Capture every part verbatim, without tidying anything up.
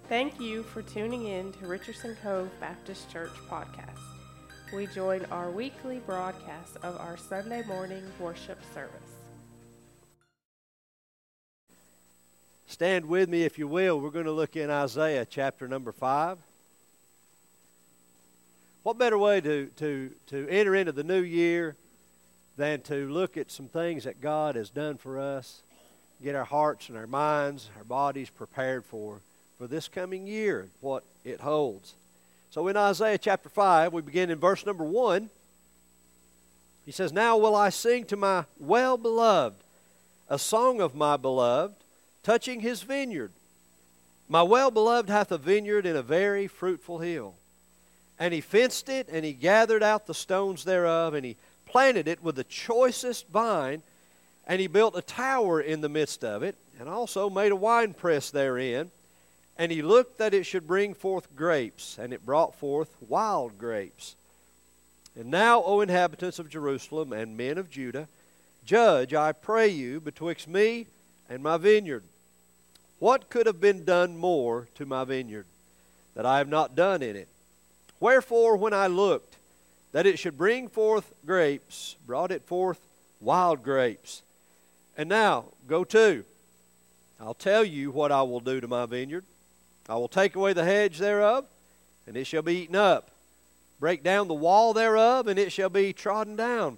Thank you for tuning in to Richardson Cove Baptist Church podcast. We join our weekly broadcast of our Sunday morning worship service. Stand with me if you will. We're going to look in Isaiah chapter number five. What better way to, to, to enter into the new year than to look at some things that God has done for us, get our hearts and our minds, our bodies prepared for, for this coming year and what it holds. So in Isaiah chapter five, we begin in verse number one. He says, "Now will I sing to my well-beloved a song of my beloved, touching his vineyard. My well-beloved hath a vineyard in a very fruitful hill. And he fenced it, and he gathered out the stones thereof, and he planted it with the choicest vine, and he built a tower in the midst of it, and also made a winepress therein. And he looked that it should bring forth grapes, and it brought forth wild grapes. And now, O inhabitants of Jerusalem and men of Judah, judge, I pray you, betwixt me and my vineyard. What could have been done more to my vineyard, that I have not done in it? Wherefore, when I looked that it should bring forth grapes, brought it forth wild grapes. And now, go to, I'll tell you what I will do to my vineyard. I will take away the hedge thereof, and it shall be eaten up. Break down the wall thereof, and it shall be trodden down.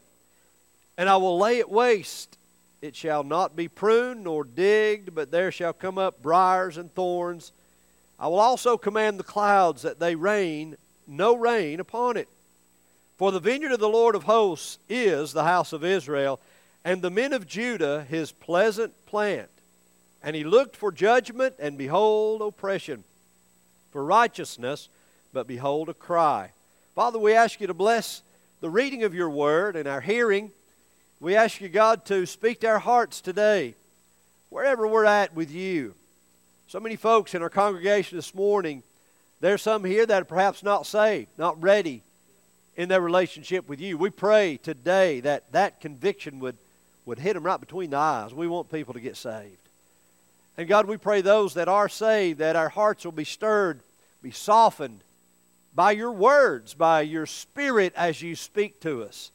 And I will lay it waste. It shall not be pruned nor digged, but there shall come up briars and thorns. I will also command the clouds that they rain no rain upon it. For the vineyard of the Lord of hosts is the house of Israel, and the men of Judah his pleasant plant. And he looked for judgment, and behold, oppression. For righteousness, but behold, a cry." Father, we ask you to bless the reading of your word and our hearing. We ask you, God, to speak to our hearts today, wherever we're at with you. So many folks in our congregation this morning, there's some here that are perhaps not saved, not ready in their relationship with you. We pray today that that conviction would, would hit them right between the eyes. We want people to get saved. And God, we pray those that are saved, that our hearts will be stirred, be softened by your words, by your Spirit as you speak to us.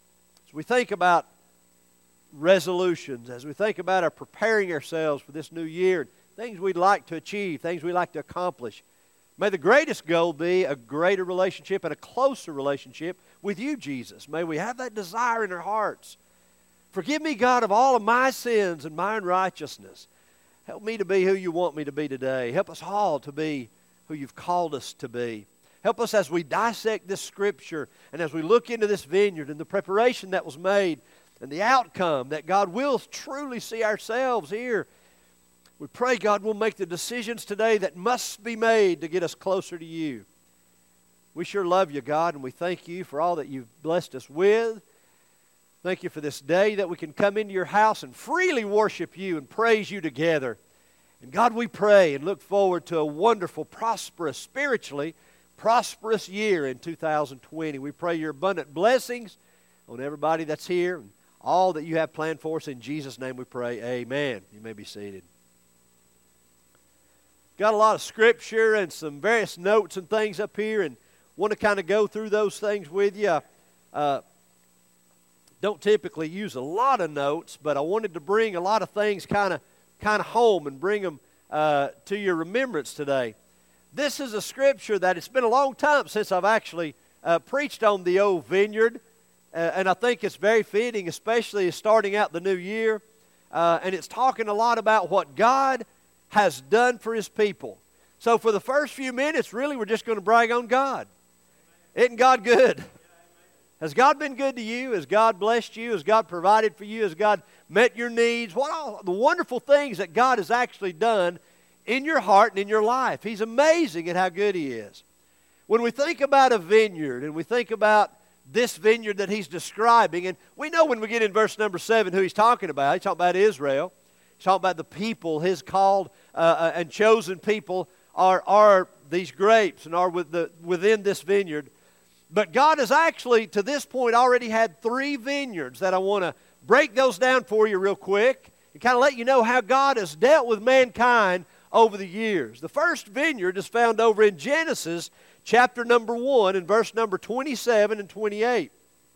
As we think about resolutions, as we think about our preparing ourselves for this new year, things we'd like to achieve, things we'd like to accomplish, may the greatest goal be a greater relationship and a closer relationship with you, Jesus. May we have that desire in our hearts. Forgive me, God, of all of my sins and my unrighteousness. Help me to be who you want me to be today. Help us all to be who you've called us to be. Help us as we dissect this Scripture and as we look into this vineyard and the preparation that was made and the outcome that God will truly see ourselves here. We pray, God, we'll make the decisions today that must be made to get us closer to you. We sure love you, God, and we thank you for all that you've blessed us with. Thank you for this day that we can come into your house and freely worship you and praise you together. And God, we pray and look forward to a wonderful, prosperous, spiritually prosperous year in two thousand twenty. We pray your abundant blessings on everybody that's here and all that you have planned for us. In Jesus' name we pray, amen. You may be seated. Got a lot of scripture and some various notes and things up here, and want to kind of go through those things with you. Uh, don't typically use a lot of notes, but I wanted to bring a lot of things kind of kind of home and bring them uh, to your remembrance today. This is a scripture that it's been a long time since I've actually uh, preached on the old vineyard, uh, and I think it's very fitting, especially starting out the new year. Uh, and it's talking a lot about what God has done for His people. So for the first few minutes, really, we're just going to brag on God. Isn't God good? Has God been good to you? Has God blessed you? Has God provided for you? Has God met your needs? What all the wonderful things that God has actually done in your heart and in your life. He's amazing at how good He is. When we think about a vineyard and we think about this vineyard that He's describing, and we know when we get in verse number seven who He's talking about. He's talking about Israel. He's talking about the people, His called uh, and chosen people are, are these grapes and are with the, within this vineyard. But God has actually, to this point, already had three vineyards that I want to break those down for you real quick and kind of let you know how God has dealt with mankind over the years. The first vineyard is found over in Genesis chapter number one and verse number twenty-seven and twenty-eight.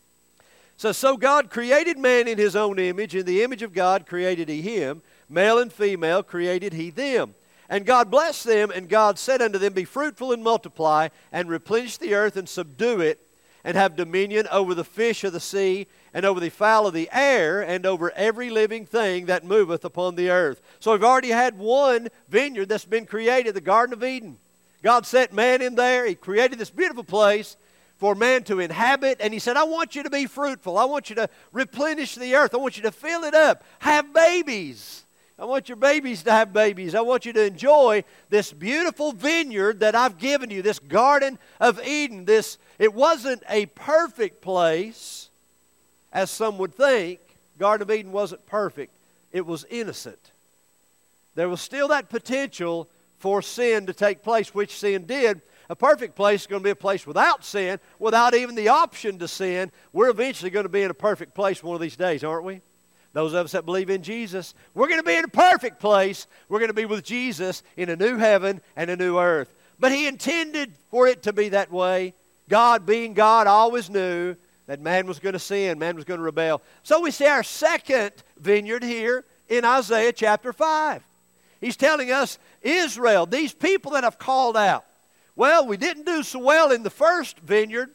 So, so God created man in his own image. In the image of God created he him. Male and female created he them. And God blessed them, and God said unto them, Be fruitful and multiply, and replenish the earth and subdue it, and have dominion over the fish of the sea, and over the fowl of the air, and over every living thing that moveth upon the earth. So we've already had one vineyard that's been created, the Garden of Eden. God set man in there. He created this beautiful place for man to inhabit, and He said, I want you to be fruitful. I want you to replenish the earth. I want you to fill it up. Have babies. I want your babies to have babies. I want you to enjoy this beautiful vineyard that I've given you, this Garden of Eden. This, it wasn't a perfect place, as some would think. Garden of Eden wasn't perfect. It was innocent. There was still that potential for sin to take place, which sin did. A perfect place is going to be a place without sin, without even the option to sin. We're eventually going to be in a perfect place one of these days, aren't we? Those of us that believe in Jesus, we're going to be in a perfect place. We're going to be with Jesus in a new heaven and a new earth. But He intended for it to be that way. God, being God, always knew that man was going to sin, man was going to rebel. So we see our second vineyard here in Isaiah chapter five. He's telling us, Israel, these people that I've called out, well, we didn't do so well in the first vineyard.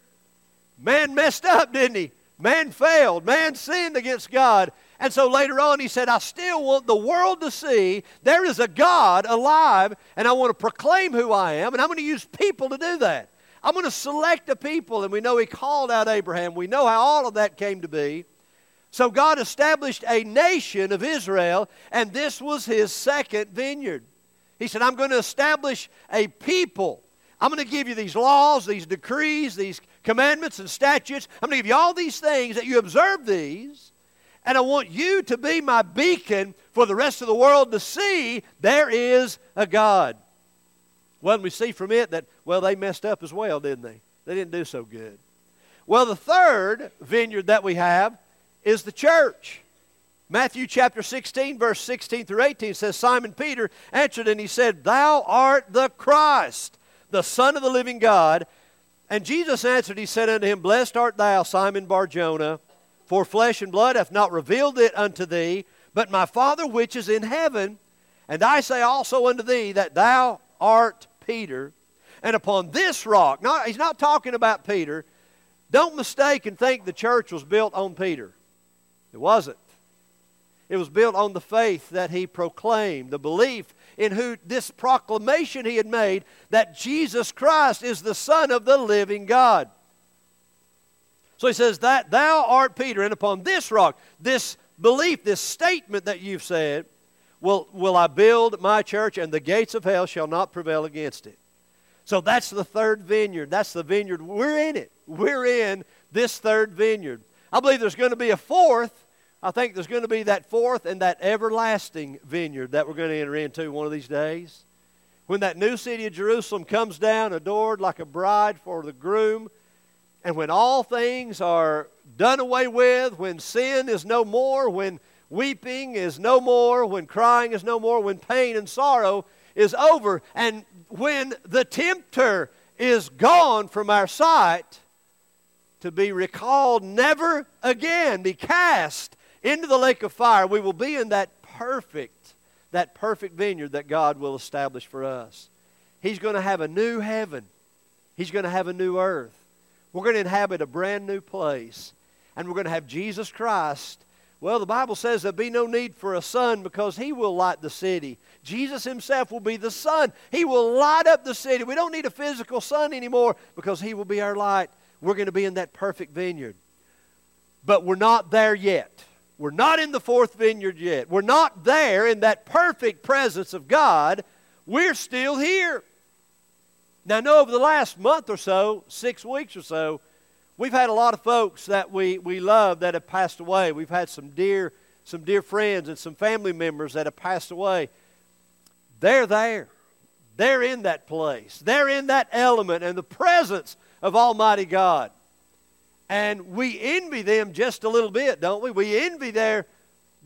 Man messed up, didn't he? Man failed. Man sinned against God. And so later on he said, I still want the world to see there is a God alive, and I want to proclaim who I am, and I'm going to use people to do that. I'm going to select a people, and we know He called out Abraham. We know how all of that came to be. So God established a nation of Israel, and this was His second vineyard. He said, I'm going to establish a people. I'm going to give you these laws, these decrees, these commandments and statutes. I'm going to give you all these things that you observe these. And I want you to be my beacon for the rest of the world to see there is a God. Well, we see from it that, well, they messed up as well, didn't they? They didn't do so good. Well, the third vineyard that we have is the church. Matthew chapter sixteen, verse sixteen through eighteen says, Simon Peter answered and he said, Thou art the Christ, the Son of the living God. And Jesus answered, He said unto him, Blessed art thou, Simon Bar-Jonah, for flesh and blood hath not revealed it unto thee, but my Father which is in heaven. And I say also unto thee that thou art Peter, and upon this rock, not, he's not talking about Peter. Don't mistake and think the church was built on Peter. It wasn't. It was built on the faith that he proclaimed, the belief in who this proclamation he had made that Jesus Christ is the Son of the living God. So he says that thou art Peter, and upon this rock, this belief, this statement that you've said, will, will I build my church, and the gates of hell shall not prevail against it. So that's the third vineyard. That's the vineyard. We're in it. We're in this third vineyard. I believe there's going to be a fourth. I think there's going to be that fourth and that everlasting vineyard that we're going to enter into one of these days. When that new city of Jerusalem comes down, adored like a bride for the groom, and when all things are done away with, when sin is no more, when weeping is no more, when crying is no more, when pain and sorrow is over, and when the tempter is gone from our sight, to be recalled never again, be cast into the lake of fire, we will be in that perfect, that perfect vineyard that God will establish for us. He's going to have a new heaven. He's going to have a new earth. We're going to inhabit a brand new place. And we're going to have Jesus Christ. Well, the Bible says there'll be no need for a sun because He will light the city. Jesus Himself will be the sun. He will light up the city. We don't need a physical sun anymore because He will be our light. We're going to be in that perfect vineyard. But we're not there yet. We're not in the fourth vineyard yet. We're not there in that perfect presence of God. We're still here. Now, I know over the last month or so, six weeks or so, we've had a lot of folks that we, we love that have passed away. We've had some dear, some dear friends and some family members that have passed away. They're there. They're in that place. They're in that element and the presence of Almighty God. And we envy them just a little bit, don't we? We envy their,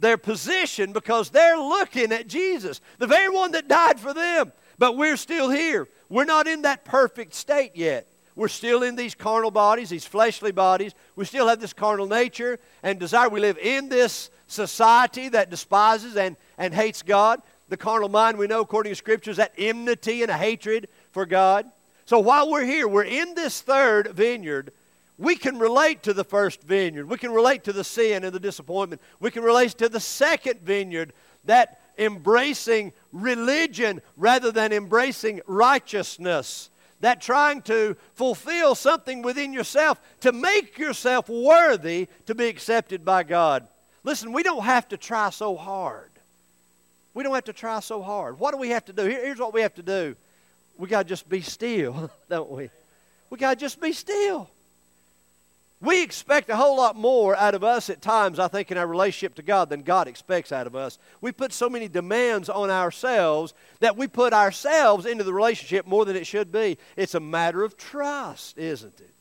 their position because they're looking at Jesus, the very one that died for them. But we're still here. We're not in that perfect state yet. We're still in these carnal bodies, these fleshly bodies. We still have this carnal nature and desire. We live in this society that despises and, and hates God. The carnal mind, we know according to Scripture, is that enmity and a hatred for God. So while we're here, we're in this third vineyard. We can relate to the first vineyard. We can relate to the sin and the disappointment. We can relate to the second vineyard, that embracing religion rather than embracing righteousness. That trying to fulfill something within yourself to make yourself worthy to be accepted by God. Listen, we don't have to try so hard. We don't have to try so hard. What do we have to do? Here, here's what we have to do. We got to just be still, don't we? We got to just be still. We expect a whole lot more out of us at times, I think, in our relationship to God than God expects out of us. We put so many demands on ourselves that we put ourselves into the relationship more than it should be. It's a matter of trust, isn't it?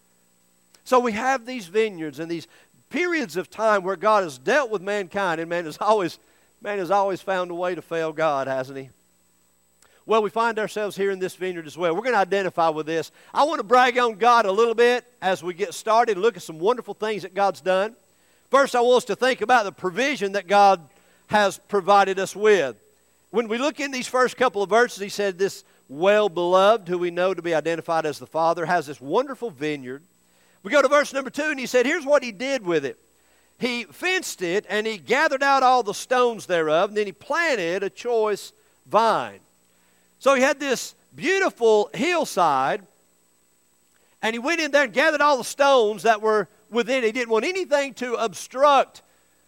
So we have these vineyards and these periods of time where God has dealt with mankind, and man has always, man has always found a way to fail God, hasn't he? Well, we find ourselves here in this vineyard as well. We're going to identify with this. I want to brag on God a little bit as we get started and look at some wonderful things that God's done. First, I want us to think about the provision that God has provided us with. When we look in these first couple of verses, he said this well-beloved, who we know to be identified as the Father, has this wonderful vineyard. We go to verse number two, and he said, here's what he did with it. He fenced it, and he gathered out all the stones thereof, and then he planted a choice vine. So he had this beautiful hillside, and he went in there and gathered all the stones that were within it. He didn't want anything to obstruct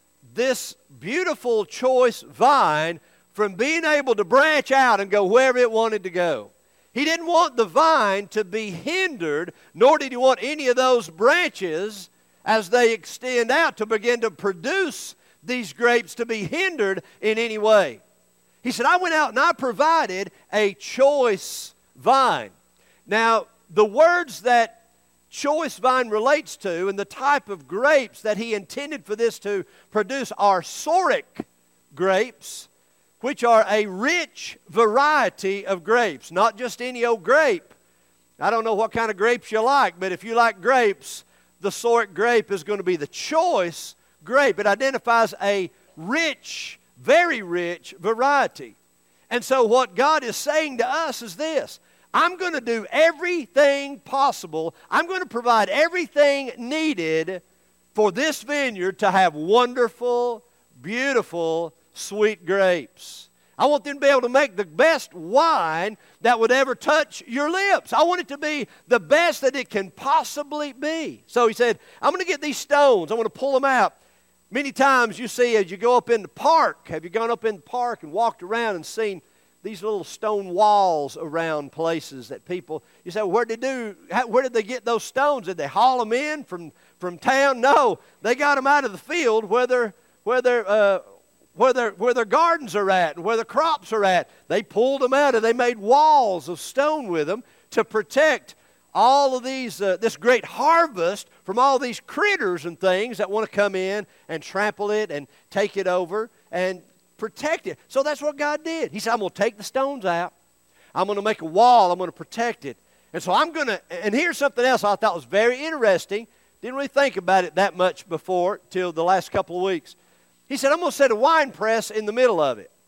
this beautiful choice vine from being able to branch out and go wherever it wanted to go. He didn't want the vine to be hindered, nor did he want any of those branches as they extend out to begin to produce these grapes to be hindered in any way. He said, I went out and I provided a choice vine. Now, the words that choice vine relates to and the type of grapes that he intended for this to produce are Soric grapes, which are a rich variety of grapes, not just any old grape. I don't know what kind of grapes you like, but if you like grapes, the Soric grape is going to be the choice grape. It identifies a rich very rich variety. And so what God is saying to us is this: I'm going to do everything possible. I'm going to provide everything needed for this vineyard to have wonderful, beautiful, sweet grapes. I want them to be able to make the best wine that would ever touch your lips. I want it to be the best that it can possibly be. So he said, I'm going to get these stones. I'm going to pull them out. Many times you see as you go up in the park, have you gone up in the park and walked around and seen these little stone walls around places that people, you say, well, where did they do, how, where did they get those stones? Did they haul them in from, from town? No, they got them out of the field where their, where their, uh, where their, where their gardens are at and where the crops are at. They pulled them out and they made walls of stone with them to protect all of these, uh, this great harvest from all these critters and things that want to come in and trample it and take it over and protect it. So that's what God did. He said, I'm going to take the stones out. I'm going to make a wall. I'm going to protect it. And so I'm going to, and here's something else I thought was very interesting. Didn't really think about it that much before till the last couple of weeks. He said, I'm going to set a wine press in the middle of it.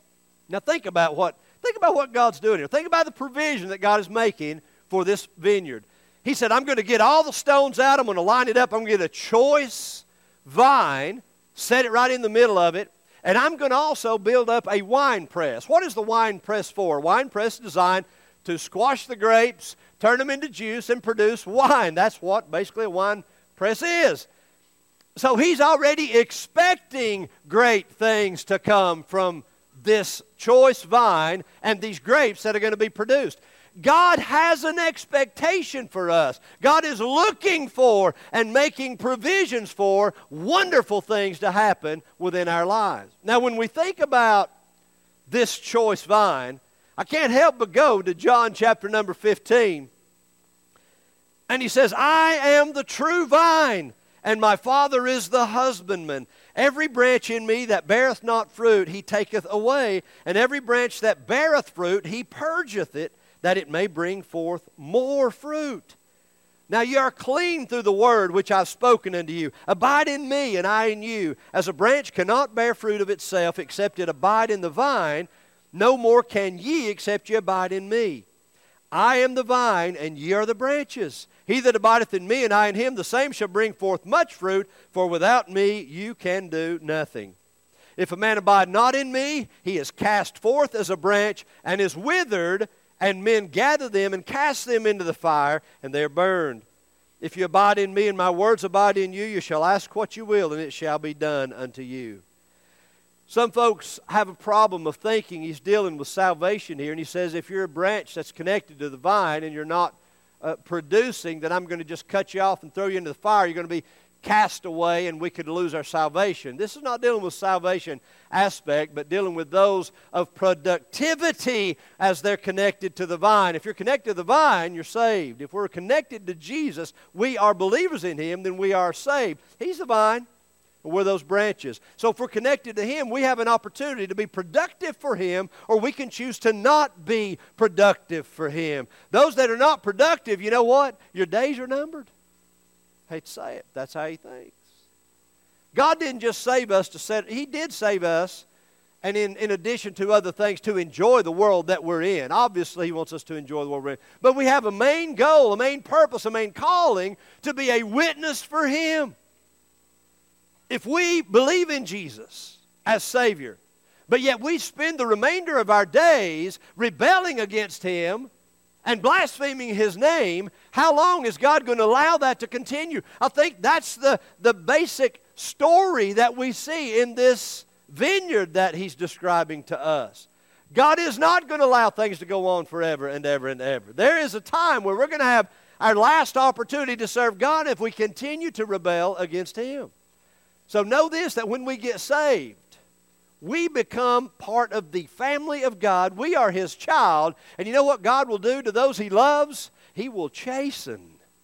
Now think about what, think about what God's doing here. Think about the provision that God is making for this vineyard. He said, I'm going to get all the stones out. I'm going to line it up. I'm going to get a choice vine, set it right in the middle of it, and I'm going to also build up a wine press. What is the wine press for? A wine press is designed to squash the grapes, turn them into juice, and produce wine. That's what basically a wine press is. So he's already expecting great things to come from this choice vine and these grapes that are going to be produced. God has an expectation for us. God is looking for and making provisions for wonderful things to happen within our lives. Now, when we think about this choice vine, I can't help but go to John chapter number fifteen. And he says, I am the true vine, and my Father is the husbandman. Every branch in me that beareth not fruit, he taketh away, and every branch that beareth fruit, he purgeth it, that it may bring forth more fruit. Now ye are clean through the word which I've spoken unto you. Abide in me, and I in you. As a branch cannot bear fruit of itself, except it abide in the vine, no more can ye, except ye abide in me. I am the vine, and ye are the branches. He that abideth in me, and I in him, the same shall bring forth much fruit, for without me you can do nothing. If a man abide not in me, he is cast forth as a branch, and is withered, and men gather them, and cast them into the fire, and they are burned. If you abide in me, and my words abide in you, you shall ask what you will, and it shall be done unto you. Some folks have a problem of thinking he's dealing with salvation here, and he says if you're a branch that's connected to the vine and you're not uh, producing, then I'm going to just cut you off and throw you into the fire. You're going to be cast away and we could lose our salvation. This is not dealing with salvation aspect, but dealing with those of productivity as they're connected to the vine. If you're connected to the vine, you're saved. If we're connected to Jesus, we are believers in Him, then we are saved. He's the vine. We're those branches. So if we're connected to Him, we have an opportunity to be productive for Him, or we can choose to not be productive for Him. Those that are not productive, you know what? Your days are numbered. Hate to say it. That's how He thinks. God didn't just save us to set, He did save us, and in, in addition to other things, to enjoy the world that we're in. Obviously, He wants us to enjoy the world we're in. But we have a main goal, a main purpose, a main calling to be a witness for Him. If we believe in Jesus as Savior, but yet we spend the remainder of our days rebelling against Him and blaspheming His name, how long is God going to allow that to continue? I think that's the, the basic story that we see in this vineyard that He's describing to us. God is not going to allow things to go on forever and ever and ever. There is a time where we're going to have our last opportunity to serve God if we continue to rebel against Him. So know this, that when we get saved, we become part of the family of God. We are His child. And you know what God will do to those He loves? He will chasten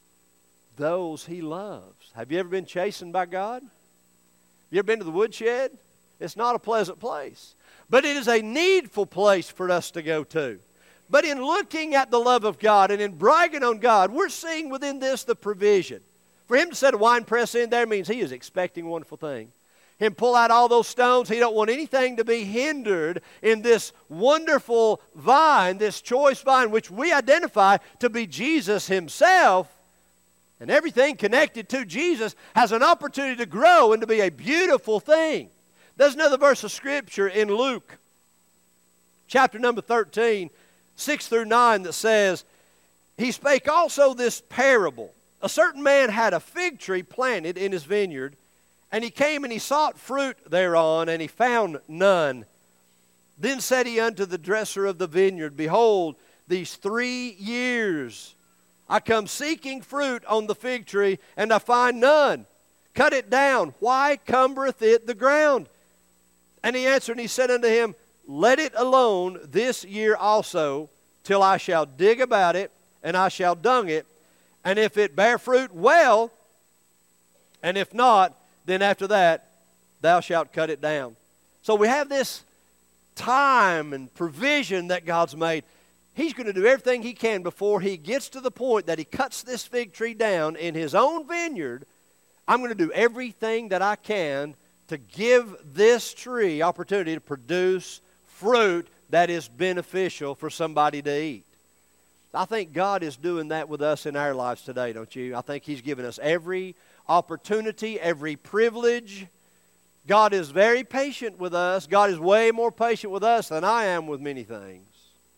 those He loves. Have you ever been chastened by God? You ever been to the woodshed? It's not a pleasant place. But it is a needful place for us to go to. But in looking at the love of God and in bragging on God, we're seeing within this the provision. For Him to set a wine press in there means He is expecting a wonderful thing. Him pull out all those stones, He don't want anything to be hindered in this wonderful vine, this choice vine, which we identify to be Jesus Himself. And everything connected to Jesus has an opportunity to grow and to be a beautiful thing. There's another verse of Scripture in Luke, chapter number thirteen, six through nine, that says, He spake also this parable. A certain man had a fig tree planted in his vineyard, and he came and he sought fruit thereon, and he found none. Then said he unto the dresser of the vineyard, Behold, these three years I come seeking fruit on the fig tree, and I find none. Cut it down. Why cumbereth it the ground? And he answered, and he said unto him, Let it alone this year also, till I shall dig about it, and I shall dung it. And if it bear fruit, well, and if not, then after that, thou shalt cut it down. So we have this time and provision that God's made. He's going to do everything He can before He gets to the point that He cuts this fig tree down in His own vineyard. I'm going to do everything that I can to give this tree opportunity to produce fruit that is beneficial for somebody to eat. I think God is doing that with us in our lives today, don't you? I think He's given us every opportunity, every privilege. God is very patient with us. God is way more patient with us than I am with many things.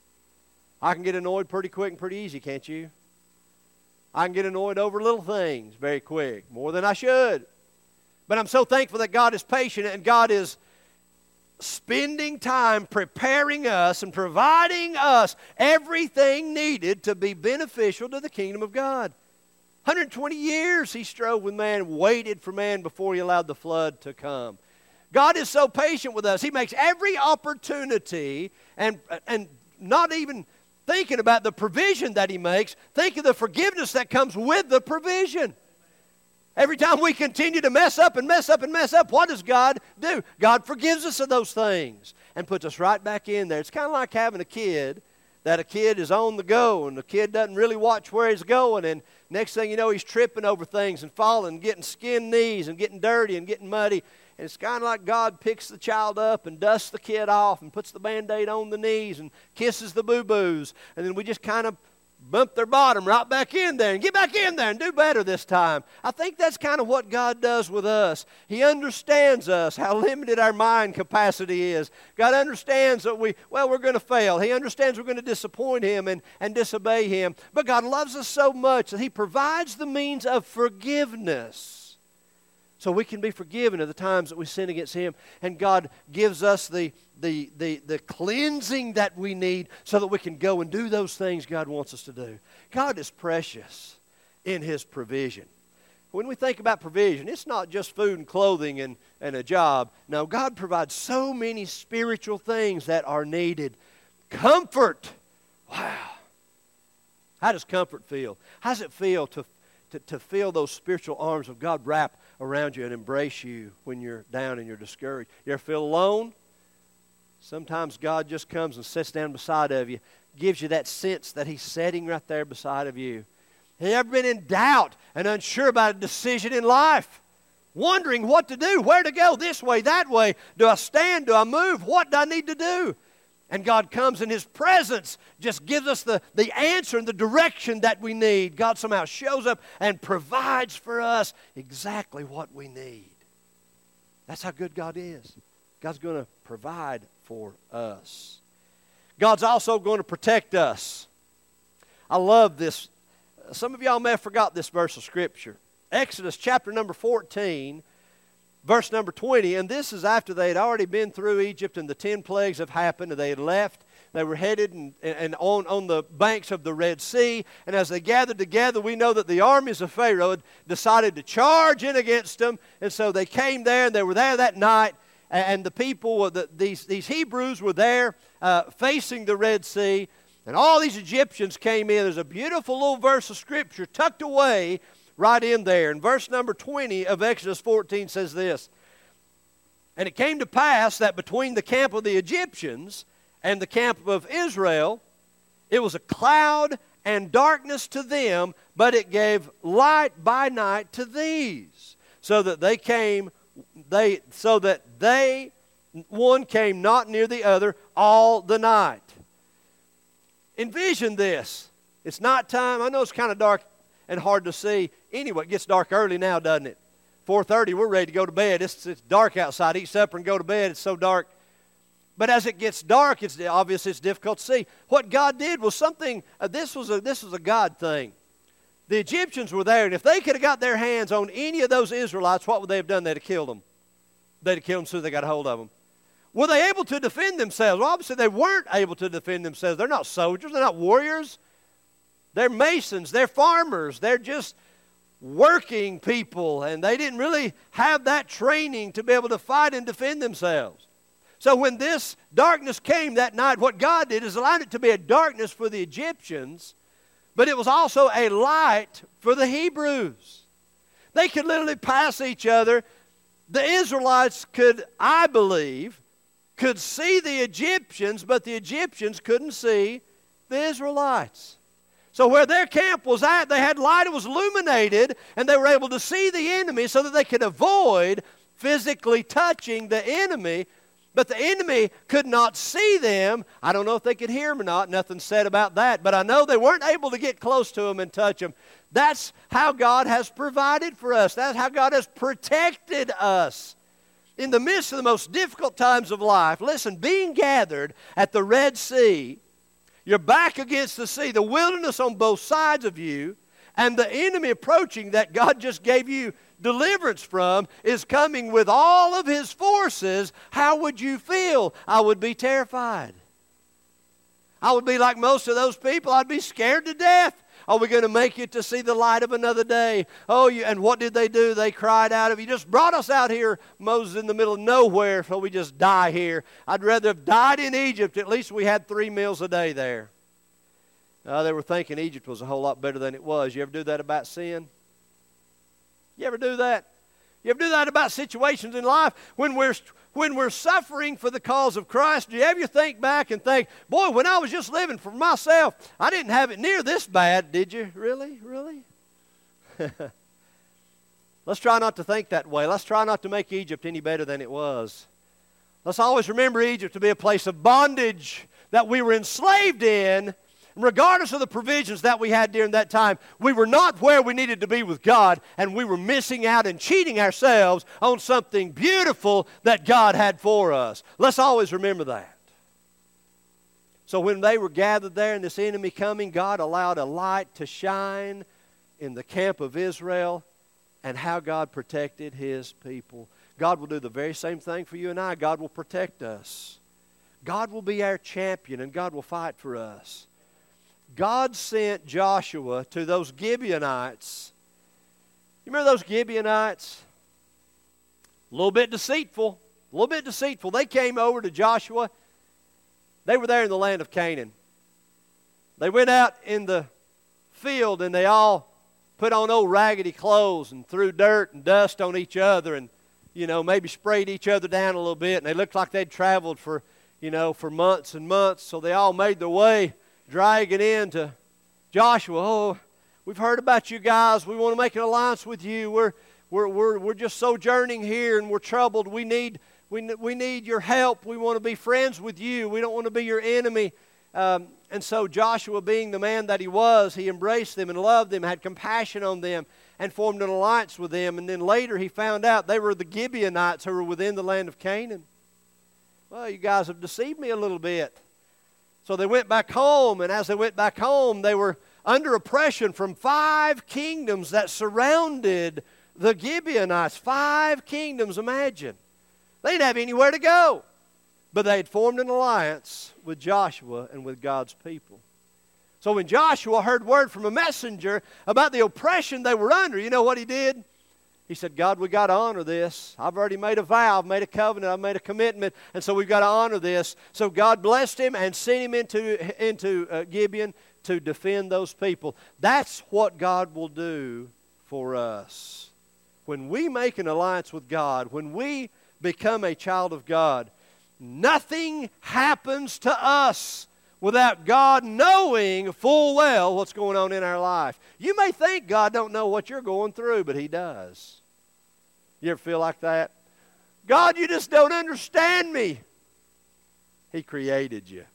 I can get annoyed pretty quick and pretty easy, can't you? I can get annoyed over little things very quick, more than I should. But I'm so thankful that God is patient and God is spending time preparing us and providing us everything needed to be beneficial to the kingdom of God. one hundred twenty years He strove with man, waited for man before He allowed the flood to come. God is so patient with us. He makes every opportunity, and, and not even thinking about the provision that He makes, think of the forgiveness that comes with the provision. Every time we continue to mess up and mess up and mess up, what does God do? God forgives us of those things and puts us right back in there. It's kind of like having a kid, that a kid is on the go and the kid doesn't really watch where he's going, and next thing you know he's tripping over things and falling and getting skinned knees and getting dirty and getting muddy. And it's kind of like God picks the child up and dusts the kid off and puts the Band-Aid on the knees and kisses the boo-boos, and then we just kind of bump their bottom right back in there and get back in there and do better this time. I think that's kind of what God does with us. He understands us, how limited our mind capacity is. God understands that we, well, we're going to fail. He understands we're going to disappoint Him and, and disobey Him. But God loves us so much that He provides the means of forgiveness, so we can be forgiven of the times that we sin against Him. And God gives us the, the, the, the cleansing that we need so that we can go and do those things God wants us to do. God is precious in His provision. When we think about provision, it's not just food and clothing and, and a job. No, God provides so many spiritual things that are needed. Comfort. Wow. How does comfort feel? How does it feel to, to, to feel those spiritual arms of God wrap around you and embrace you when you're down and you're discouraged? You ever feel alone? Sometimes God just comes and sits down beside of you, gives you that sense that He's sitting right there beside of you. Have you ever been in doubt and unsure about a decision in life? Wondering what to do, where to go, this way, that way. Do I stand? Do I move? What do I need to do? And God comes in His presence, just gives us the, the answer and the direction that we need. God somehow shows up and provides for us exactly what we need. That's how good God is. God's going to provide for us. God's also going to protect us. I love this. Some of y'all may have forgot this verse of Scripture. Exodus chapter number fourteen. Verse number twenty, and this is after they had already been through Egypt and the ten plagues have happened and they had left. They were headed and, and on, on the banks of the Red Sea. And as they gathered together, we know that the armies of Pharaoh had decided to charge in against them. And so they came there and they were there that night. And the people, the, these, these Hebrews were there uh, facing the Red Sea. And all these Egyptians came in. There's a beautiful little verse of Scripture tucked away right in there. And verse number twenty of Exodus fourteen says this, and it came to pass that between the camp of the Egyptians and the camp of Israel, it was a cloud and darkness to them, but it gave light by night to these, so that they came, they so that they one came not near the other all the night. Envision this. It's nighttime. I know it's kind of dark and hard to see. Anyway, it gets dark early now, doesn't it? four thirty, we're ready to go to bed. It's, it's dark outside. Eat supper and go to bed. It's so dark. But as it gets dark, it's obvious it's difficult to see. What God did was something, uh, this was a this was a God thing. The Egyptians were there, and if they could have got their hands on any of those Israelites, what would they have done? They'd have killed them. They'd have killed them as soon as they got a hold of them. Were they able to defend themselves? Well, obviously they weren't able to defend themselves. They're not soldiers. They're not warriors. They're masons. They're farmers. They're just working people, and they didn't really have that training to be able to fight and defend themselves. So when this darkness came that night, what God did is allowed it to be a darkness for the Egyptians, but it was also a light for the Hebrews. They could literally pass each other. The Israelites could, I believe, could see the Egyptians, but the Egyptians couldn't see the Israelites. So where their camp was at, they had light. It was illuminated, and they were able to see the enemy so that they could avoid physically touching the enemy. But the enemy could not see them. I don't know if they could hear them or not. Nothing said about that. But I know they weren't able to get close to them and touch them. That's how God has provided for us. That's how God has protected us. In the midst of the most difficult times of life, listen, being gathered at the Red Sea, you're back against the sea, the wilderness on both sides of you, and the enemy approaching that God just gave you deliverance from is coming with all of his forces. How would you feel? I would be terrified. I would be like most of those people. I'd be scared to death. Are we going to make it to see the light of another day? Oh, you, and what did they do? They cried out, "If you just brought us out here, Moses, in the middle of nowhere, so we just die here. I'd rather have died in Egypt. At least we had three meals a day there." Uh, they were thinking Egypt was a whole lot better than it was. You ever do that about sin? You ever do that? You ever do that about situations in life when we're when we're suffering for the cause of Christ? Do you ever think back and think, boy, when I was just living for myself, I didn't have it near this bad, did you? Really? Really? Let's try not to think that way. Let's try not to make Egypt any better than it was. Let's always remember Egypt to be a place of bondage that we were enslaved in. Regardless of the provisions that we had during that time, we were not where we needed to be with God, and we were missing out and cheating ourselves on something beautiful that God had for us. Let's always remember that. So when they were gathered there and this enemy coming, God allowed a light to shine in the camp of Israel, and how God protected His people. God will do the very same thing for you and I. God will protect us. God will be our champion, and God will fight for us. God sent Joshua to those Gibeonites. You remember those Gibeonites? A little bit deceitful. A little bit deceitful. They came over to Joshua. They were there in the land of Canaan. They went out in the field and they all put on old raggedy clothes and threw dirt and dust on each other and, you know, maybe sprayed each other down a little bit. And they looked like they'd traveled for, you know, for months and months. So they all made their way dragging in to Joshua. Oh, we've heard about you guys. We want to make an alliance with you. We're we're we're we're just sojourning here and we're troubled. We need we we need your help. We want to be friends with you. We don't want to be your enemy. Um, and so Joshua, being the man that he was, he embraced them and loved them, had compassion on them, and formed an alliance with them. And then later he found out they were the Gibeonites who were within the land of Canaan. Well, you guys have deceived me a little bit. So they went back home, and as they went back home, they were under oppression from five kingdoms that surrounded the Gibeonites. Five kingdoms, imagine. They didn't have anywhere to go. But they had formed an alliance with Joshua and with God's people. So when Joshua heard word from a messenger about the oppression they were under, you know what he did? He said, God, we've got to honor this. I've already made a vow. I've made a covenant. I've made a commitment. And so we've got to honor this. So God blessed him and sent him into, into uh, Gibeon to defend those people. That's what God will do for us. When we make an alliance with God, when we become a child of God, nothing happens to us without God knowing full well what's going on in our life. You may think God don't know what you're going through, but He does. You ever feel like that? God, you just don't understand me. He created you.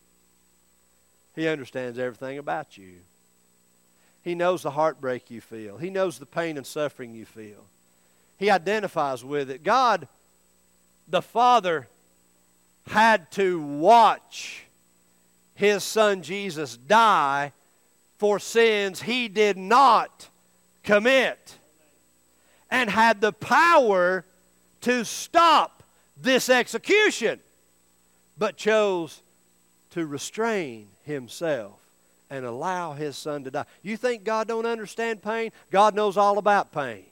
He understands everything about you. He knows the heartbreak you feel. He knows the pain and suffering you feel. He identifies with it. God, the Father, had to watch His Son Jesus die for sins He did not commit, and had the power to stop this execution, but chose to restrain Himself and allow His Son to die. You think God don't understand pain? God knows all about pain.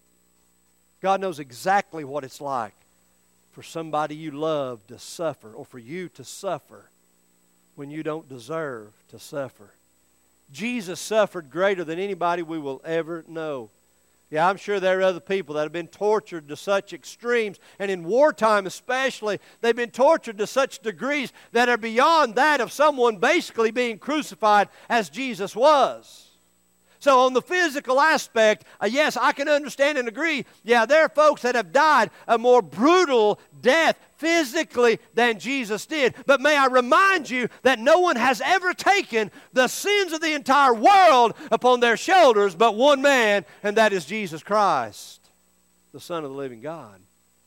God knows exactly what it's like for somebody you love to suffer, or for you to suffer when you don't deserve to suffer. Jesus suffered greater than anybody we will ever know. Yeah, I'm sure there are other people that have been tortured to such extremes, and in wartime especially, they've been tortured to such degrees that are beyond that of someone basically being crucified as Jesus was. So on the physical aspect, uh, yes, I can understand and agree. Yeah, there are folks that have died a more brutal death physically than Jesus did. But may I remind you that no one has ever taken the sins of the entire world upon their shoulders but one man, and that is Jesus Christ, the Son of the living God.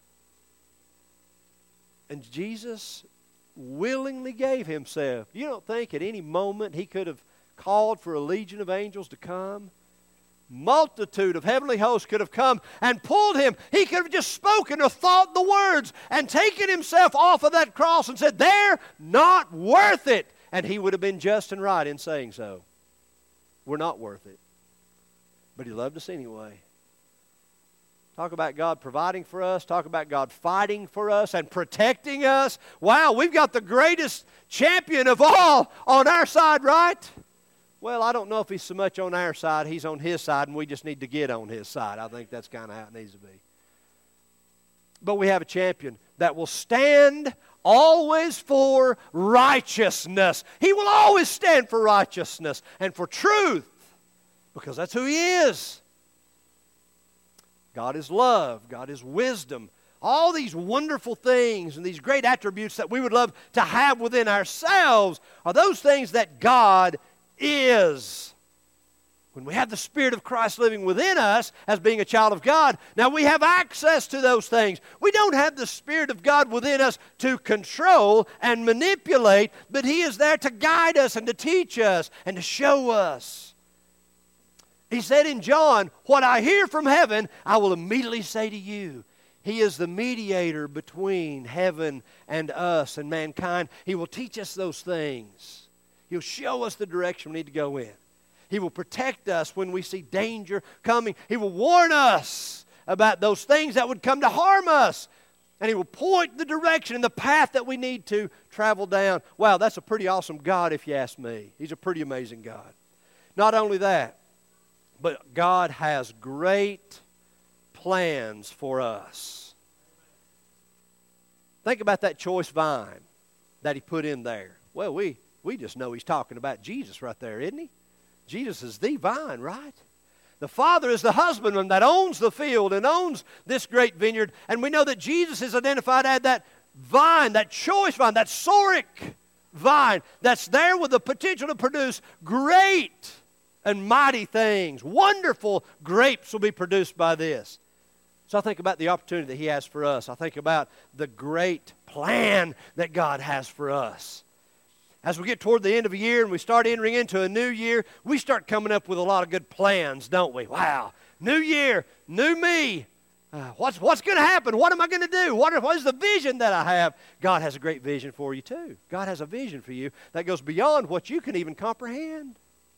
And Jesus willingly gave Himself. You don't think at any moment He could have called for a legion of angels to come? Multitude of heavenly hosts could have come and pulled Him. He could have just spoken or thought the words and taken Himself off of that cross and said, they're not worth it. And He would have been just and right in saying so. We're not worth it. But He loved us anyway. Talk about God providing for us. Talk about God fighting for us and protecting us. Wow, we've got the greatest champion of all on our side, right? Well, I don't know if he's so much on our side, he's on his side, and we just need to get on his side. I think that's kind of how it needs to be. But we have a champion that will stand always for righteousness. He will always stand for righteousness and for truth, because that's who he is. God is love. God is wisdom. All these wonderful things and these great attributes that we would love to have within ourselves are those things that God is. When we have the Spirit of Christ living within us as being a child of God, now we have access to those things. We don't have the Spirit of God within us to control and manipulate, but He is there to guide us and to teach us and to show us. He said in John, "What I hear from heaven, I will immediately say to you." He is the mediator between heaven and us and mankind. He will teach us those things. He'll show us the direction we need to go in. He will protect us when we see danger coming. He will warn us about those things that would come to harm us. And He will point the direction and the path that we need to travel down. Wow, that's a pretty awesome God if you ask me. He's a pretty amazing God. Not only that, but God has great plans for us. Think about that choice vine that He put in there. Well, we, we just know He's talking about Jesus right there, isn't He? Jesus is the vine, right? The Father is the husbandman that owns the field and owns this great vineyard. And we know that Jesus is identified as that vine, that choice vine, that soric vine that's there with the potential to produce great and mighty things. Wonderful grapes will be produced by this. So I think about the opportunity that He has for us. I think about the great plan that God has for us. As we get toward the end of a year and we start entering into a new year, we start coming up with a lot of good plans, don't we? Wow, new year, new me. Uh, what's what's going to happen? What am I going to do? What, what is the vision that I have? God has a great vision for you too. God has a vision for you that goes beyond what you can even comprehend.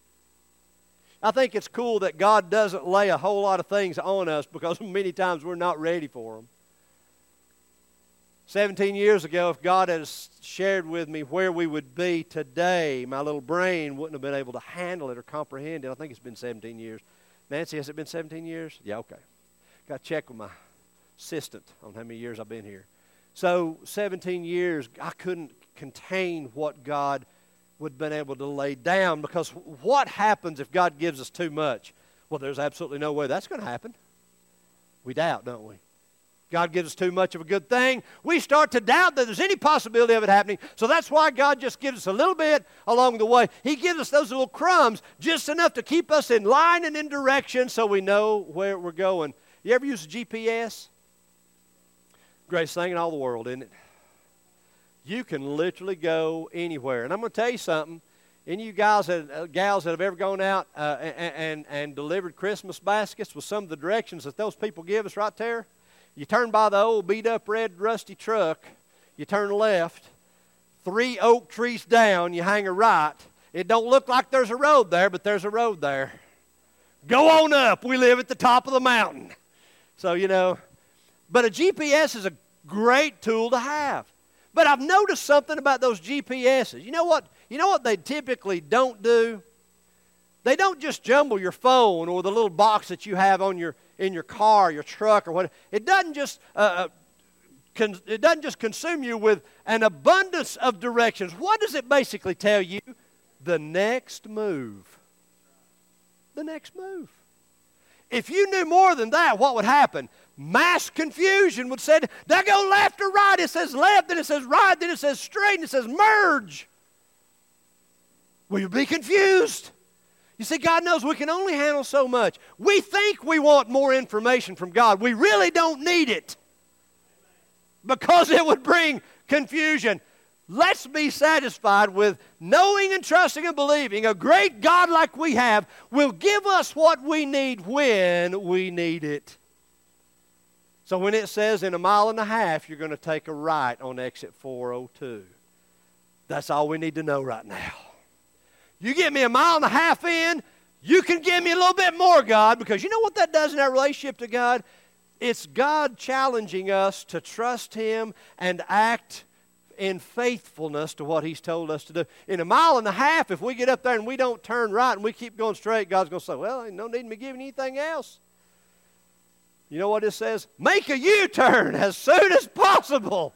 I think it's cool that God doesn't lay a whole lot of things on us because many times we're not ready for them. Seventeen years ago, if God had shared with me where we would be today, my little brain wouldn't have been able to handle it or comprehend it. I think it's been seventeen years. Nancy, has it been seventeen years? Yeah, okay. Got to check with my assistant on how many years I've been here. So seventeen years, I couldn't contain what God would have been able to lay down, because what happens if God gives us too much? Well, there's absolutely no way that's going to happen. We doubt, don't we? God gives us too much of a good thing, we start to doubt that there's any possibility of it happening. So that's why God just gives us a little bit along the way. He gives us those little crumbs, just enough to keep us in line and in direction so we know where we're going. You ever use a G P S? Greatest thing in all the world, isn't it? You can literally go anywhere. And I'm going to tell you something. Any of you guys that, uh, gals that have ever gone out uh, and, and, and delivered Christmas baskets with some of the directions that those people give us right there, you turn by the old beat-up red rusty truck, you turn left, three oak trees down, you hang a right. It don't look like there's a road there, but there's a road there. Go on up. We live at the top of the mountain. So, you know, but a G P S is a great tool to have. But I've noticed something about those G P S's. You know what? You know what they typically don't do? They don't just jumble your phone or the little box that you have on your in your car, your truck, or whatever. It doesn't just uh, con- it doesn't just consume you with an abundance of directions. What does it basically tell you? The next move. The next move. If you knew more than that, what would happen? Mass confusion would say, "Did I go left or right?" It says left, then it says right, then it says straight, and it says merge. Will you be confused? You see, God knows we can only handle so much. We think we want more information from God. We really don't need it, because it would bring confusion. Let's be satisfied with knowing and trusting and believing a great God like we have will give us what we need when we need it. So when it says in a mile and a half, you're going to take a right on exit four oh two. That's all we need to know right now. You get me a mile and a half in, you can give me a little bit more, God, because you know what that does in our relationship to God? It's God challenging us to trust Him and act in faithfulness to what He's told us to do. In a mile and a half, if we get up there and we don't turn right and we keep going straight, God's going to say, well, ain't no need in me giving you anything else. You know what it says? Make a U-turn as soon as possible.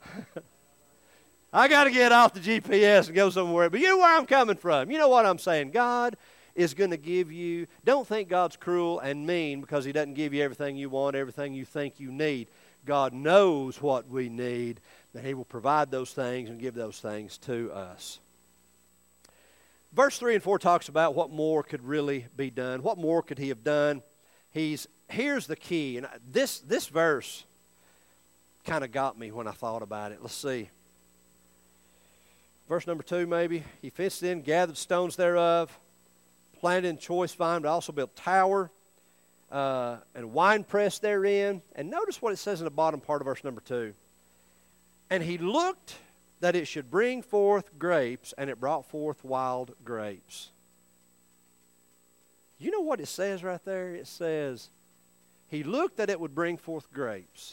I got to get off the G P S and go somewhere. But you know where I'm coming from. You know what I'm saying. God is going to give you, don't think God's cruel and mean because He doesn't give you everything you want, everything you think you need. God knows what we need, that He will provide those things and give those things to us. Verse three and four talks about what more could really be done. What more could He have done? He's, here's the key. And this, this verse kind of got me when I thought about it. Let's see. Verse number two maybe. He fenced in, gathered stones thereof, planted in choice vine, but also built tower, uh, and wine press therein. And notice what it says in the bottom part of verse number two. And he looked that it should bring forth grapes, and it brought forth wild grapes. You know what it says right there? It says, he looked that it would bring forth grapes.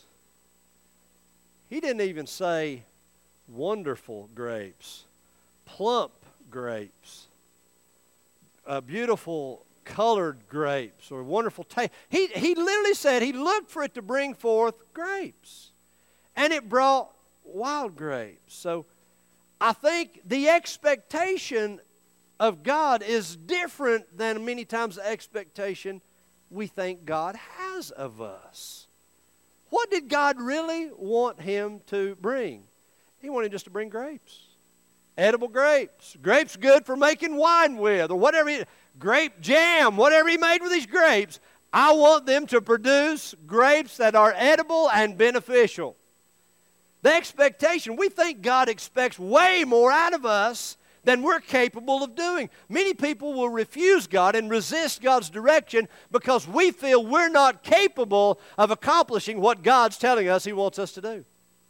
He didn't even say wonderful grapes, plump grapes, uh, beautiful colored grapes, or wonderful taste. He, he literally said he looked for it to bring forth grapes. And it brought wild grapes. So I think the expectation of God is different than many times the expectation we think God has of us. What did God really want him to bring? He wanted just to bring grapes. Edible grapes. Grapes good for making wine with, or whatever. He, grape jam, whatever he made with these grapes. I want them to produce grapes that are edible and beneficial. The expectation, we think God expects way more out of us than we're capable of doing. Many people will refuse God and resist God's direction because we feel we're not capable of accomplishing what God's telling us He wants us to do.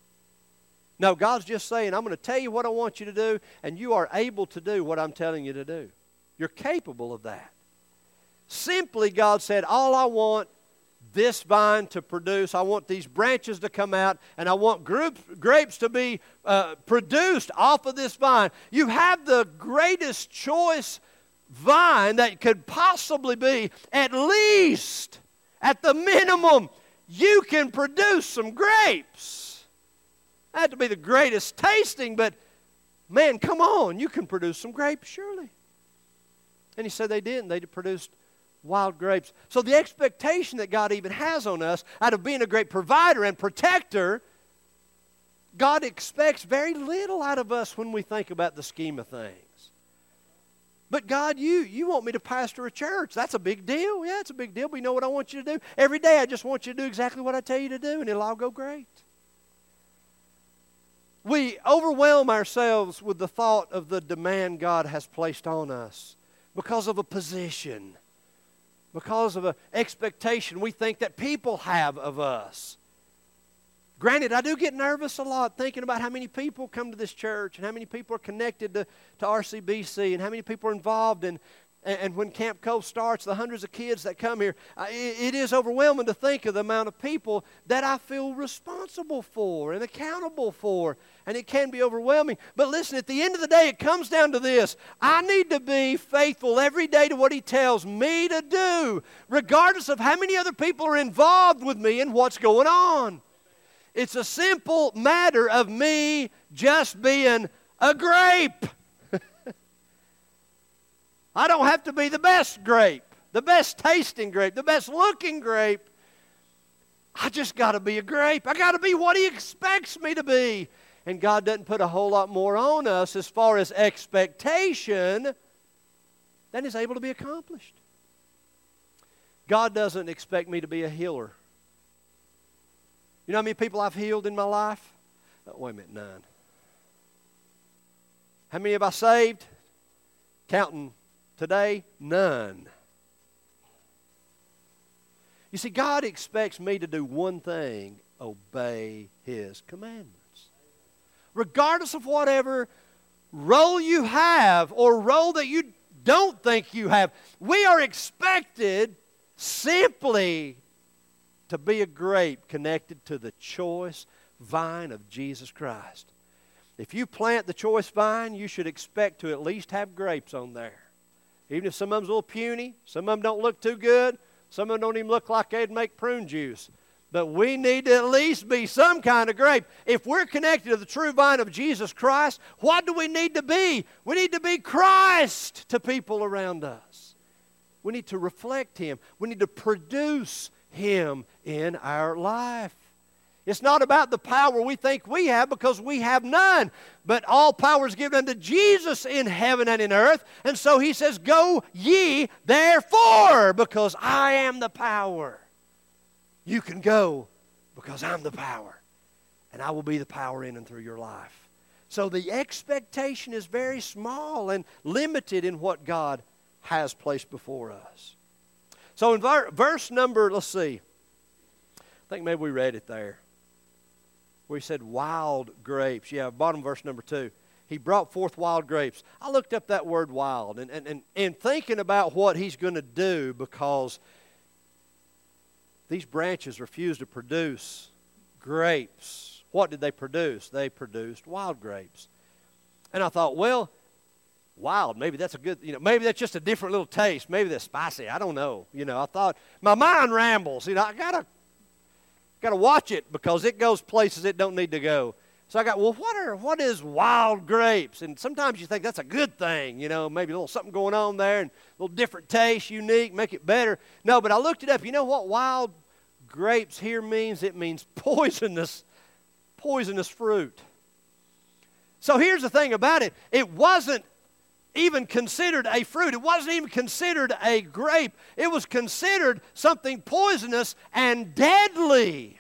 No, God's just saying, I'm going to tell you what I want you to do, and you are able to do what I'm telling you to do. You're capable of that. Simply, God said, all I want this vine to produce, I want these branches to come out, and I want group, grapes to be uh, produced off of this vine. You have the greatest choice vine that could possibly be. At least, at the minimum, you can produce some grapes. Not have to be the greatest tasting, but man, come on, you can produce some grapes, surely. And he said they didn't. They produced wild grapes. So the expectation that God even has on us, out of being a great provider and protector, God expects very little out of us when we think about the scheme of things. But God, you, you want me to pastor a church. That's a big deal. Yeah, it's a big deal, but you know what I want you to do? Every day I just want you to do exactly what I tell you to do, and it'll all go great. We overwhelm ourselves with the thought of the demand God has placed on us because of a position, because of an expectation we think that people have of us. Granted, I do get nervous a lot thinking about how many people come to this church and how many people are connected to, to R C B C and how many people are involved in. And when Camp Cove starts, the hundreds of kids that come here, it is overwhelming to think of the amount of people that I feel responsible for and accountable for. And it can be overwhelming. But listen, at the end of the day, it comes down to this. I need to be faithful every day to what He tells me to do, regardless of how many other people are involved with me and what's going on. It's a simple matter of me just being a grape. I don't have to be the best grape, the best tasting grape, the best looking grape. I just got to be a grape. I got to be what He expects me to be. And God doesn't put a whole lot more on us as far as expectation than is able to be accomplished. God doesn't expect me to be a healer. You know how many people I've healed in my life? Oh, wait a minute, none. How many have I saved? Counting today, none. You see, God expects me to do one thing, obey His commandments. Regardless of whatever role you have or role that you don't think you have, we are expected simply to be a grape connected to the choice vine of Jesus Christ. If you plant the choice vine, you should expect to at least have grapes on there. Even if some of them's a little puny, some of them don't look too good, some of them don't even look like they'd make prune juice. But we need to at least be some kind of grape. If we're connected to the true vine of Jesus Christ, what do we need to be? We need to be Christ to people around us. We need to reflect Him. We need to produce Him in our life. It's not about the power we think we have, because we have none. But all power is given unto Jesus in heaven and in earth. And so He says, go ye therefore, because I am the power. You can go because I'm the power. And I will be the power in and through your life. So the expectation is very small and limited in what God has placed before us. So in ver- verse number, let's see. I think maybe we read it there. Where He said wild grapes. Yeah, bottom verse number two. He brought forth wild grapes. I looked up that word wild and, and, and, and thinking about what He's going to do, because these branches refused to produce grapes. What did they produce? They produced wild grapes. And I thought, well, wild, maybe that's a good, you know, maybe that's just a different little taste. Maybe they're spicy. I don't know. You know, I thought, my mind rambles. You know, I got to got to watch it, because it goes places it don't need to go. So I got, well, what are what is wild grapes? And sometimes you think that's a good thing, you know, maybe a little something going on there, and a little different taste, unique, make it better. No, but I looked it up. You know what wild grapes here means? It means poisonous, poisonous fruit. So here's the thing about it. It wasn't even considered a fruit. It wasn't even considered a grape. It was considered something poisonous and deadly.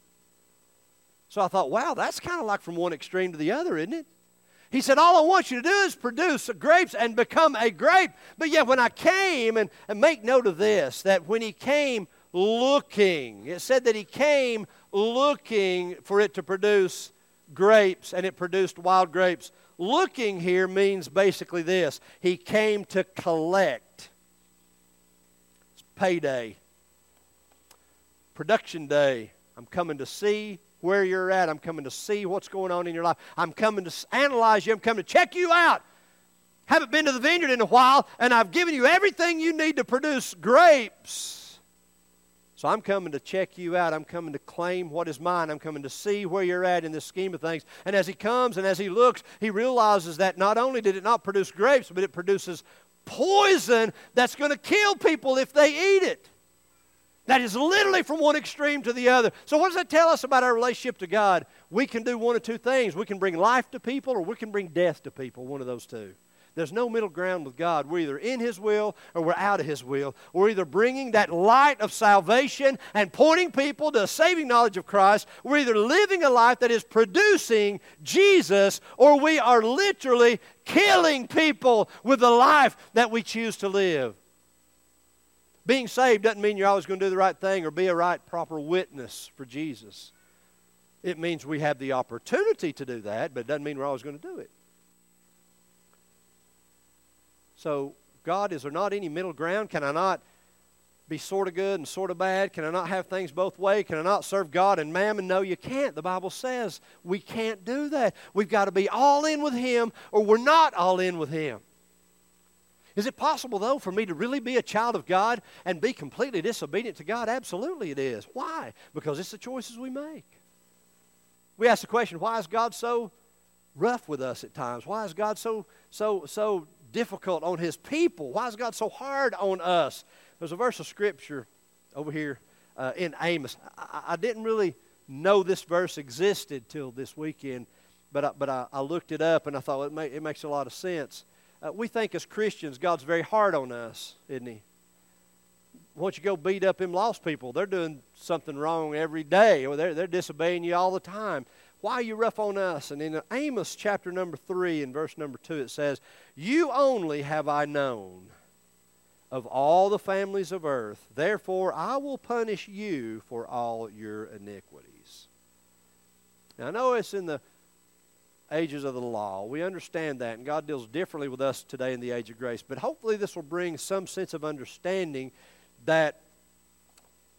So I thought, wow, that's kind of like from one extreme to the other, isn't it? He said, all I want you to do is produce grapes and become a grape. But yet when I came, and, and make note of this, that when He came looking, it said that He came looking for it to produce grapes, and it produced wild grapes. Looking here means basically this. He came to collect. It's payday. Production day. I'm coming to see where you're at. I'm coming to see what's going on in your life. I'm coming to analyze you. I'm coming to check you out. Haven't been to the vineyard in a while, and I've given you everything you need to produce grapes. So I'm coming to check you out. I'm coming to claim what is mine. I'm coming to see where you're at in this scheme of things. And as He comes and as He looks, He realizes that not only did it not produce grapes, but it produces poison that's going to kill people if they eat it. That is literally from one extreme to the other. So what does that tell us about our relationship to God? We can do one of two things. We can bring life to people, or we can bring death to people, one of those two. There's no middle ground with God. We're either in His will or we're out of His will. We're either bringing that light of salvation and pointing people to a saving knowledge of Christ. We're either living a life that is producing Jesus, or we are literally killing people with the life that we choose to live. Being saved doesn't mean you're always going to do the right thing or be a right, proper witness for Jesus. It means we have the opportunity to do that, but it doesn't mean we're always going to do it. So, God, is there not any middle ground? Can I not be sort of good and sort of bad? Can I not have things both ways? Can I not serve God and mammon? No, you can't. The Bible says we can't do that. We've got to be all in with Him, or we're not all in with Him. Is it possible, though, for me to really be a child of God and be completely disobedient to God? Absolutely it is. Why? Because it's the choices we make. We ask the question, why is God so rough with us at times? Why is God so, so, so difficult on His people? Why is God so hard on us? There's a verse of Scripture over here uh, in Amos. I, I didn't really know this verse existed till this weekend, but I, but I, I looked it up and I thought it, may, it makes a lot of sense. Uh, we think as Christians God's very hard on us, isn't He? Once you go beat up them lost people, they're doing something wrong every day, or they're, they're disobeying you all the time. Why are you rough on us? And in Amos chapter number three and verse number two, it says, you only have I known of all the families of earth. Therefore, I will punish you for all your iniquities. Now, I know it's in the ages of the law. We understand that, and God deals differently with us today in the age of grace. But hopefully this will bring some sense of understanding that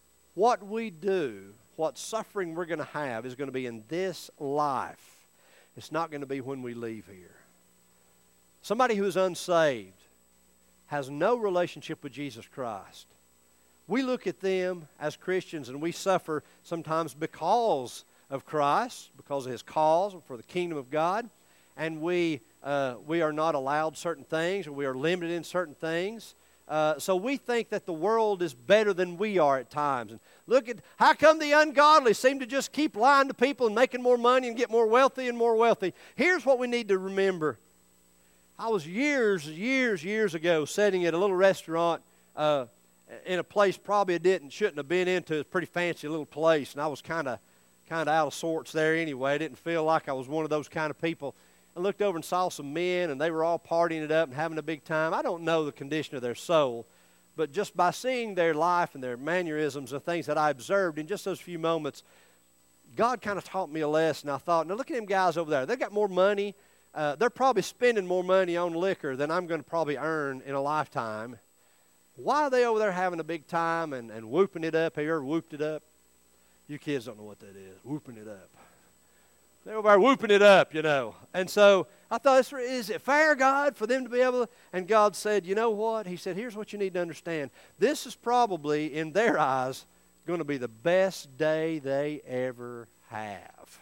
what we do, what suffering we're going to have is going to be in this life. it's not going to be when we leave here. Somebody who is unsaved has no relationship with Jesus Christ. We look at them as Christians and we suffer sometimes because of Christ, because of His cause for the kingdom of God, and we uh, we are not allowed certain things, or we are limited in certain things. Uh, so we think that the world is better than we are at times. And look at how come the ungodly seem to just keep lying to people and making more money and get more wealthy and more wealthy. Here's what we need to remember. I was years, years, years ago sitting at a little restaurant uh, in a place probably I didn't, shouldn't have been into. It's a pretty fancy little place, and I was kind of kind of out of sorts there anyway. I didn't feel like I was one of those kind of people. I looked over and saw some men, and they were all partying it up and having a big time. I don't know the condition of their soul, but just by seeing their life and their mannerisms and things that I observed in just those few moments, God kind of taught me a lesson. I thought, now look at them guys over there. They've got more money. Uh, they're probably spending more money on liquor than I'm going to probably earn in a lifetime. Why are they over there having a big time and, and whooping it up? Have you ever whooped it up? You kids don't know what that is, whooping it up. They're over there whooping it up, you know. And so I thought, is it fair, God, for them to be able to? And God said, you know what? He said, here's what you need to understand. This is probably, in their eyes, going to be the best day they ever have.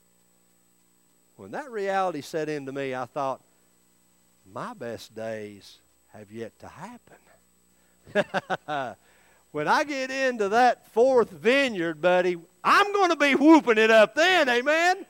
When that reality set into me, I thought, my best days have yet to happen. When I get into that fourth vineyard, buddy, I'm going to be whooping it up then, amen?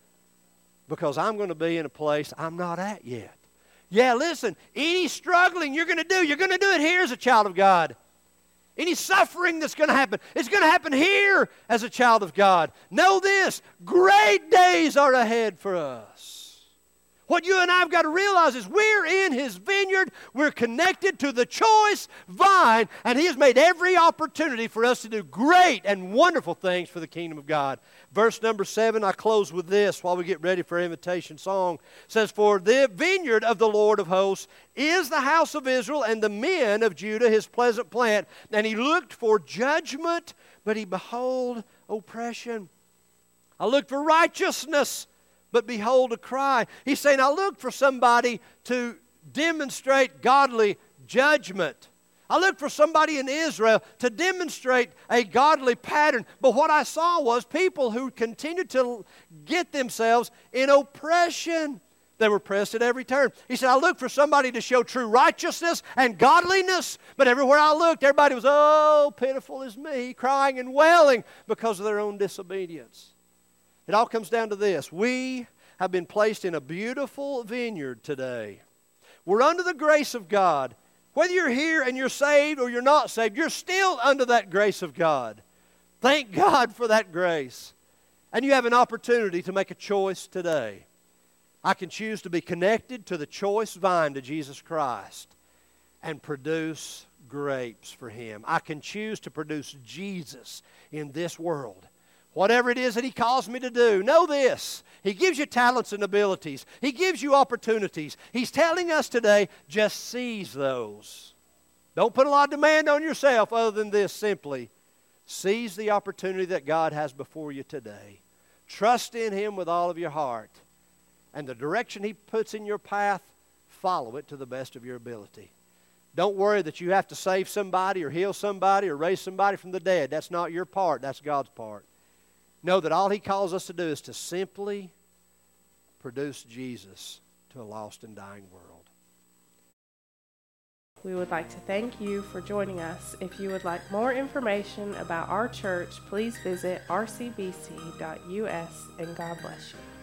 Because I'm going to be in a place I'm not at yet. Yeah, listen, any struggling you're going to do, you're going to do it here as a child of God. Any suffering that's going to happen, it's going to happen here as a child of God. Know this, great days are ahead for us. What you and I have got to realize is we're in His vineyard. We're connected to the choice vine, and He has made every opportunity for us to do great and wonderful things for the kingdom of God. Verse number seven, I close with this while we get ready for our invitation song. It says, for the vineyard of the Lord of hosts is the house of Israel, and the men of Judah His pleasant plant. And He looked for judgment, but He behold oppression. I looked for righteousness, but behold a cry. He's saying, I look for somebody to demonstrate godly judgment. I looked for somebody in Israel to demonstrate a godly pattern. But what I saw was people who continued to get themselves in oppression. They were pressed at every turn. He said, I looked for somebody to show true righteousness and godliness. But everywhere I looked, everybody was, oh, pitiful is me, crying and wailing because of their own disobedience. It all comes down to this. We have been placed in a beautiful vineyard today. We're under the grace of God. Whether you're here and you're saved or you're not saved, you're still under that grace of God. Thank God for that grace. And you have an opportunity to make a choice today. I can choose to be connected to the choice vine, to Jesus Christ, and produce grapes for Him. I can choose to produce Jesus in this world. Whatever it is that He calls me to do, know this. He gives you talents and abilities. He gives you opportunities. He's telling us today, just seize those. Don't put a lot of demand on yourself other than this simply. Seize the opportunity that God has before you today. Trust in Him with all of your heart. And the direction He puts in your path, follow it to the best of your ability. Don't worry that you have to save somebody or heal somebody or raise somebody from the dead. That's not your part. That's God's part. Know that all He calls us to do is to simply produce Jesus to a lost and dying world. We would like to thank you for joining us. If you would like more information about our church, please visit r c b c dot u s, and God bless you.